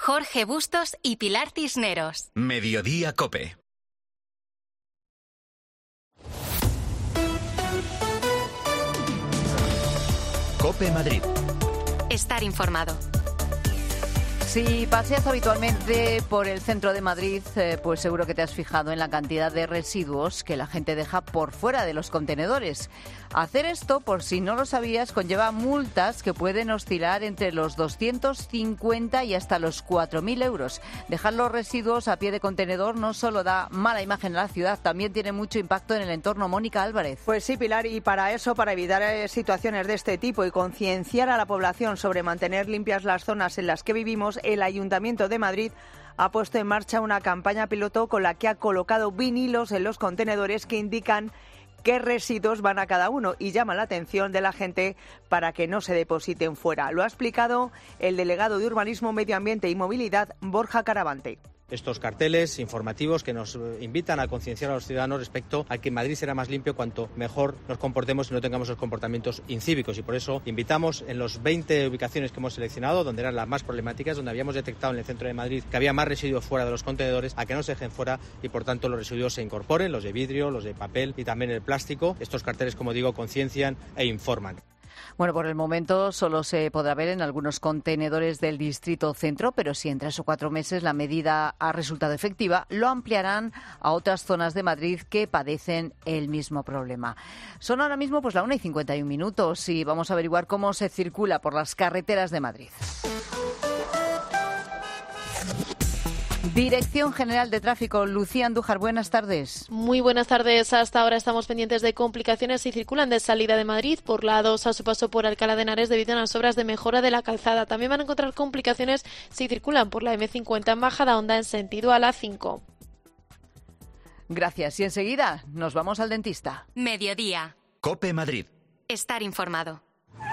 Jorge Bustos y Pilar Cisneros. Mediodía COPE. COPE Madrid. Estar informado. Si paseas habitualmente por el centro de Madrid, pues seguro que te has fijado en la cantidad de residuos que la gente deja por fuera de los contenedores. Hacer esto, por si no lo sabías, conlleva multas que pueden oscilar entre los 250 y hasta los 4.000 euros. Dejar los residuos a pie de contenedor no solo da mala imagen a la ciudad, también tiene mucho impacto en el entorno. Mónica Álvarez. Pues sí, Pilar, y para eso, para evitar situaciones de este tipo y concienciar a la población sobre mantener limpias las zonas en las que vivimos, el Ayuntamiento de Madrid ha puesto en marcha una campaña piloto con la que ha colocado vinilos en los contenedores que indican qué residuos van a cada uno y llama la atención de la gente para que no se depositen fuera. Lo ha explicado el delegado de Urbanismo, Medio Ambiente y Movilidad, Borja Caravante. Estos carteles informativos que nos invitan a concienciar a los ciudadanos respecto a que Madrid será más limpio cuanto mejor nos comportemos y no tengamos esos comportamientos incívicos. Y por eso invitamos en los 20 ubicaciones que hemos seleccionado, donde eran las más problemáticas, donde habíamos detectado en el centro de Madrid que había más residuos fuera de los contenedores, a que no se dejen fuera y por tanto los residuos se incorporen, los de vidrio, los de papel y también el plástico. Estos carteles, como digo, conciencian e informan. Bueno, por el momento solo se podrá ver en algunos contenedores del Distrito Centro, pero si en 3 o 4 meses la medida ha resultado efectiva, lo ampliarán a otras zonas de Madrid que padecen el mismo problema. Son ahora mismo pues la 1:51 y vamos a averiguar cómo se circula por las carreteras de Madrid. Dirección General de Tráfico, Lucía Andújar, buenas tardes. Muy buenas tardes. Hasta ahora estamos pendientes de complicaciones si circulan de salida de Madrid por la A2 a su paso por Alcalá de Henares debido a las obras de mejora de la calzada. También van a encontrar complicaciones si circulan por la M50 en Majadahonda en sentido a la 5. Gracias. Y enseguida nos vamos al dentista. Mediodía. COPE Madrid. Estar informado.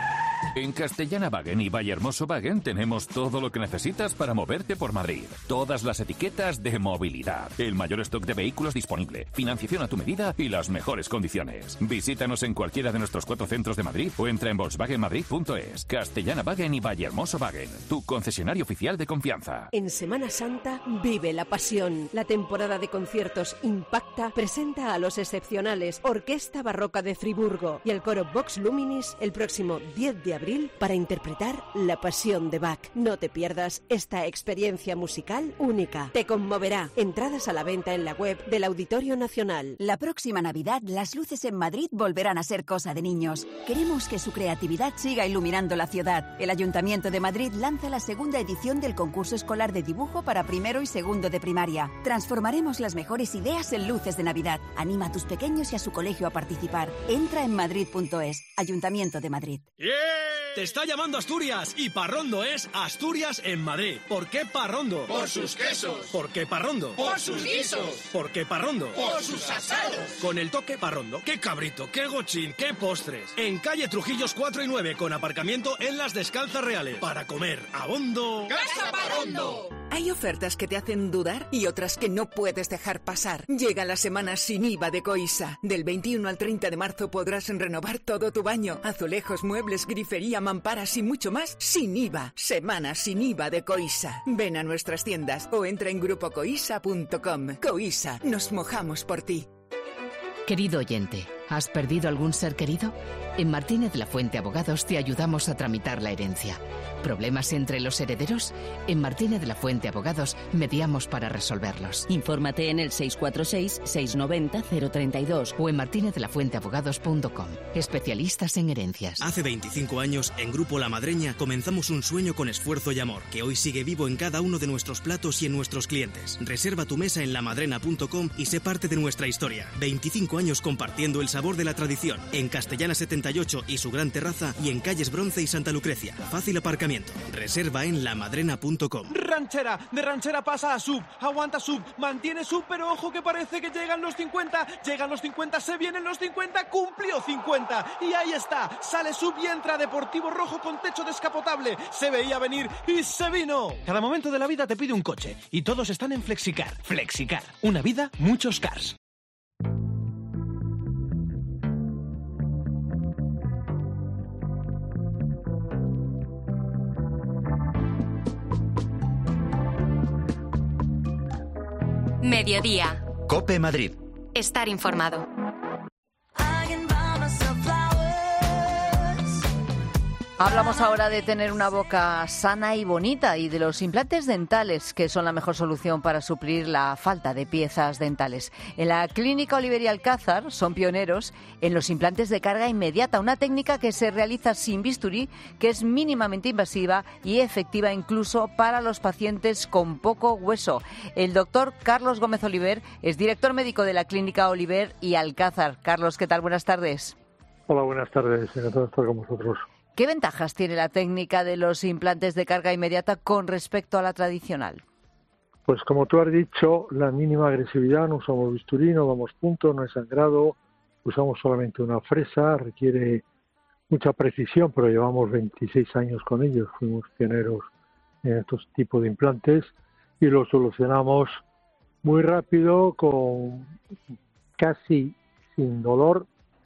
En Castellana-Wagen y Vallehermoso-Wagen tenemos todo lo que necesitas para moverte por Madrid. Todas las etiquetas de movilidad. El mayor stock de vehículos disponible. Financiación a tu medida y las mejores condiciones. Visítanos en cualquiera de nuestros 4 centros de Madrid o entra en volkswagenmadrid.es. Castellana-Wagen y Vallehermoso-Wagen. Tu concesionario oficial de confianza. En Semana Santa vive la pasión. La temporada de conciertos Impacta presenta a los excepcionales Orquesta Barroca de Friburgo y el coro Vox Luminis el próximo 10 de abril para interpretar La Pasión de Bach. No te pierdas esta experiencia musical única. Te conmoverá. Entradas a la venta en la web del Auditorio Nacional. La próxima Navidad, las luces en Madrid volverán a ser cosa de niños. Queremos que su creatividad siga iluminando la ciudad. El Ayuntamiento de Madrid lanza la segunda edición del concurso escolar de dibujo para primero y segundo de primaria. Transformaremos las mejores ideas en luces de Navidad. Anima a tus pequeños y a su colegio a participar. Entra en madrid.es. Ayuntamiento de Madrid. ¡Yeah! Te está llamando Asturias y Parrondo es Asturias en Madrid. ¿Por qué Parrondo? Por sus quesos. ¿Por qué Parrondo? Por sus guisos. ¿Por qué Parrondo? Por sus asados. Con el toque Parrondo, qué cabrito, qué gochín, qué postres. En calle Trujillos 4 y 9 con aparcamiento en Las Descalzas Reales. Para comer a hondo. ¡Casa Parrondo! Hay ofertas que te hacen dudar y otras que no puedes dejar pasar. Llega la semana sin IVA de Coisa. Del 21 al 30 de marzo podrás renovar todo tu baño. Azulejos, muebles, grifería, mamparas y mucho más sin IVA. Semana sin IVA de Coisa. Ven a nuestras tiendas o entra en grupocoisa.com. Coisa, nos mojamos por ti. Querido oyente, ¿has perdido algún ser querido? En Martínez La Fuente Abogados te ayudamos a tramitar la herencia. ¿Problemas entre los herederos? En Martínez La Fuente Abogados mediamos para resolverlos. Infórmate en el 646-690-032 o en martinezlafuenteabogados.com. Especialistas en herencias. Hace 25 años, en Grupo La Madreña, comenzamos un sueño con esfuerzo y amor, que hoy sigue vivo en cada uno de nuestros platos y en nuestros clientes. Reserva tu mesa en lamadrena.com y sé parte de nuestra historia. 25 años compartiendo el sabor de la tradición. En Castellana 78 y su gran terraza y en calles Bronce y Santa Lucrecia. Fácil aparcamiento. Reserva en lamadrena.com. Ranchera, de ranchera pasa a sub, aguanta sub, mantiene sub, pero ojo que parece que llegan los 50, se vienen los 50, cumplió 50, y ahí está, sale sub y entra Deportivo Rojo con techo descapotable, se veía venir y se vino. Cada momento de la vida te pide un coche, y todos están en Flexicar. Flexicar, una vida, muchos cars. Mediodía. COPE Madrid. Estar informado. Hablamos ahora de tener una boca sana y bonita y de los implantes dentales, que son la mejor solución para suplir la falta de piezas dentales. En la Clínica Oliver y Alcázar son pioneros en los implantes de carga inmediata, una técnica que se realiza sin bisturí, que es mínimamente invasiva y efectiva incluso para los pacientes con poco hueso. El doctor Carlos Gómez Oliver es director médico de la Clínica Oliver y Alcázar. Carlos, ¿qué tal? Buenas tardes. Hola, buenas tardes. Encantado de estar con vosotros. ¿Qué ventajas tiene la técnica de los implantes de carga inmediata con respecto a la tradicional? Pues como tú has dicho, la mínima agresividad, no usamos bisturí, no damos punto, no hay sangrado, usamos solamente una fresa, requiere mucha precisión, pero llevamos 26 años con ellos, fuimos pioneros en estos tipos de implantes y lo solucionamos muy rápido, con casi sin dolor.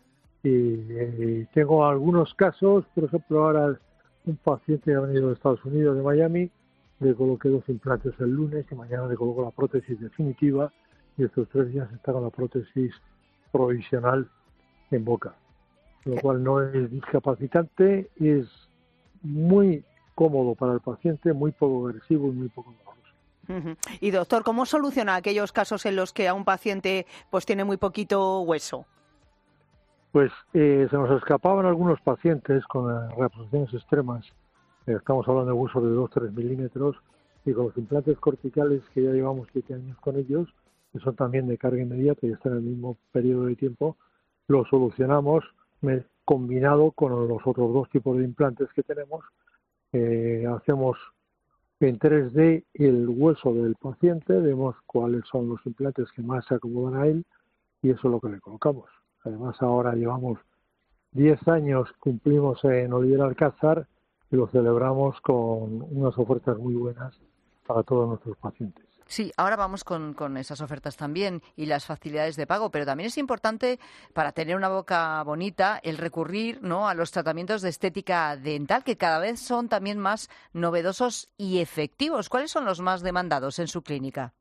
Y tengo algunos casos, por ejemplo, ahora un paciente que ha venido de Estados Unidos, de Miami, le coloqué 2 implantes el lunes y mañana le coloco la prótesis definitiva y estos 3 días está con la prótesis provisional en boca, lo cual no es discapacitante, es muy cómodo para el paciente, muy poco agresivo y muy poco doloroso. Y doctor, ¿cómo soluciona aquellos casos en los que a un paciente pues tiene muy poquito hueso? Pues se nos escapaban algunos pacientes con reabsorciones extremas, estamos hablando de huesos de 2-3 milímetros, y con los implantes corticales que ya llevamos 7 años con ellos, que son también de carga inmediata y están en el mismo periodo de tiempo, lo solucionamos combinado con los otros 2 tipos de implantes que tenemos. Hacemos en 3D el hueso del paciente, vemos cuáles son los implantes que más se acomodan a él y eso es lo que le colocamos. Además, ahora llevamos 10 años, cumplimos en Oliver Alcázar y lo celebramos con unas ofertas muy buenas para todos nuestros pacientes. Sí, ahora vamos con esas ofertas también y las facilidades de pago, pero también es importante para tener una boca bonita el recurrir, ¿no?, a los tratamientos de estética dental, que cada vez son también más novedosos y efectivos. ¿Cuáles son los más demandados en su clínica?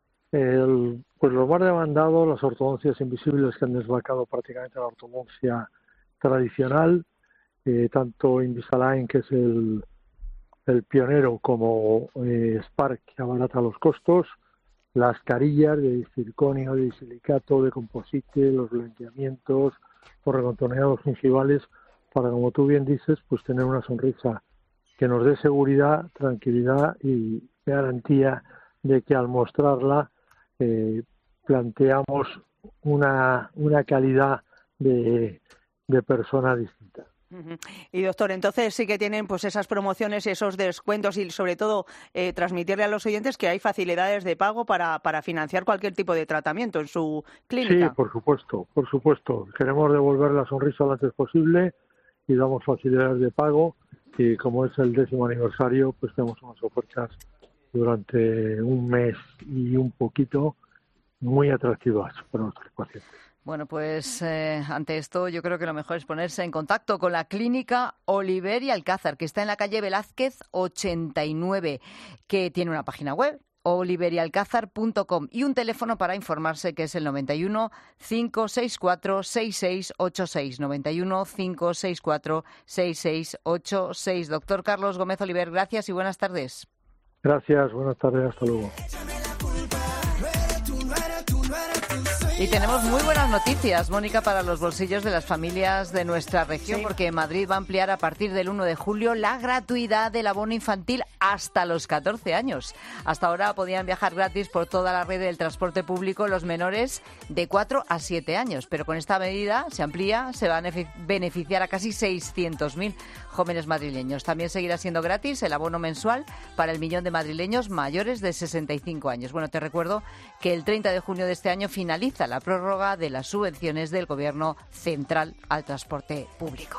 Pues los más demandados, las ortodoncias invisibles que han desbancado prácticamente la ortodoncia tradicional, tanto Invisalign, que es el pionero, como Spark, que abarata los costos, las carillas de circonio, de silicato, de composite, los blanqueamientos, los recontorneados gingivales, para, como tú bien dices, pues tener una sonrisa que nos dé seguridad, tranquilidad y garantía de que al mostrarla planteamos una calidad de persona distinta. Y doctor, entonces sí que tienen pues esas promociones y esos descuentos y sobre todo transmitirle a los oyentes que hay facilidades de pago para financiar cualquier tipo de tratamiento en su clínica. Sí, por supuesto. Queremos devolver la sonrisa lo antes posible y damos facilidades de pago y como es el 10º aniversario, pues tenemos unas ofertas durante un mes y un poquito muy atractivas para nuestros pacientes. Bueno, pues ante esto yo creo que lo mejor es ponerse en contacto con la Clínica Oliver y Alcázar, que está en la calle Velázquez 89, que tiene una página web, oliverialcázar.com, y un teléfono para informarse, que es el 91 564 6686, 91 564 6686. Doctor Carlos Gómez Oliver, gracias y buenas tardes. Gracias, buenas tardes, hasta luego. Y tenemos muy buenas noticias, Mónica, para los bolsillos de las familias de nuestra región, porque Madrid va a ampliar a partir del 1 de julio la gratuidad del abono infantil hasta los 14 años. Hasta ahora podían viajar gratis por toda la red del transporte público los menores de 4 a 7 años, pero con esta medida se amplía, se van a beneficiar a casi 600.000 jóvenes madrileños. También seguirá siendo gratis el abono mensual para el 1 millón de madrileños mayores de 65 años. Bueno, te recuerdo que el 30 de junio de este año finaliza la prórroga de las subvenciones del Gobierno central al transporte público.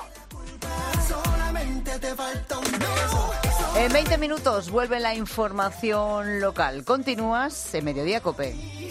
En 20 minutos vuelve la información local. Continúas en Mediodía COPE.